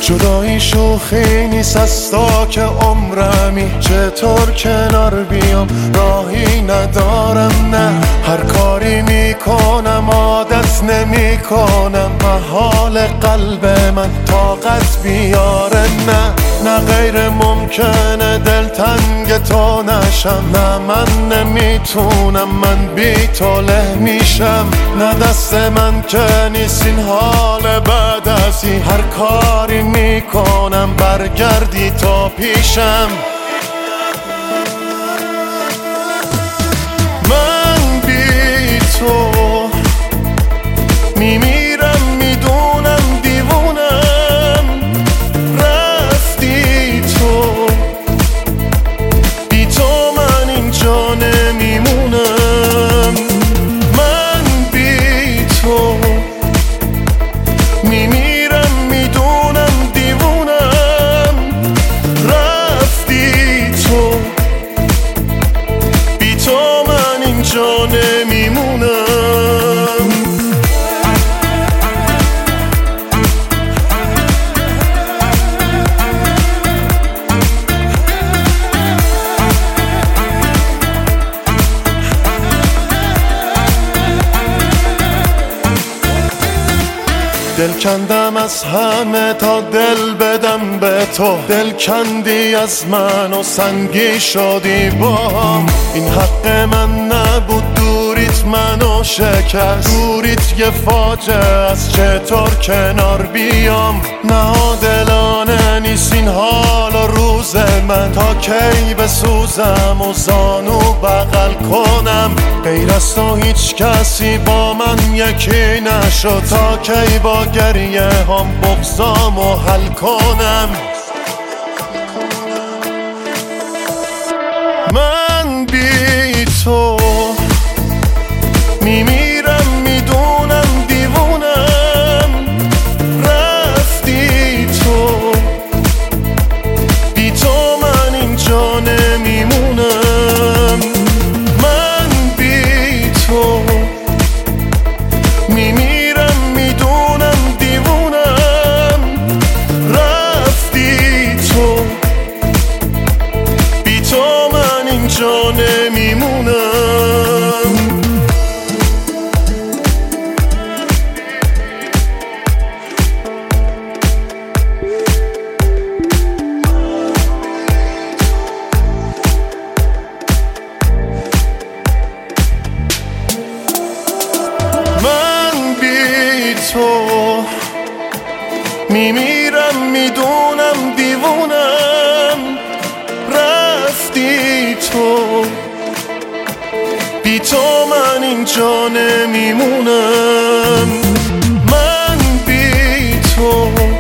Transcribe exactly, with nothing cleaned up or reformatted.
جدایی شوخی نیست از تا که عمرمی، چطور کنار بیام راهی ندارم. نه هر کاری میکنم عادت نمی کنم، محال قلب من طاقت بیاره. نه نه غیر ممکنه دلتنگ تو نشم، نه من نمیتونم من بی تو له میشم. نه دست من که نیست این حال بعد از این، هر کاری میکنم برگردی تا پیشم. من بی تو میمیرم، میدونم دیوونم، رفتی تو، بی تو من اینجا نمیمونم. من بی تو میمیرم، میدونم دیوونم، رفتی تو، بی تو من اینجا نمیمونم. دل کندم از همه تا دل بدم به تو، دل کندی از من و سنگی شدی با هم. این حق من نبود، دوریت منو شکست، دوریت یه فاجعه از، چطور کنار بیام. نادلانه نیست این حال و روز من، تا کی بسوزم و زانو بغل کنم. غیر از تو هیچ کسی با من یکی نشد، تا کی با گریه هم بغضامو حل کنم. من بی تو میمیرم، میدونم دیوونم، رفتی تو، بی تو من اینجا نمیمونم. من بی تو میمیرم، میدونم دیوونم، رفتی تو، بی تو من اینجا نمیمونم. من بی تو میمیرم، میدونم دیوونم، رفتی تو، بی تو من اینجا نمیمونم. من بی تو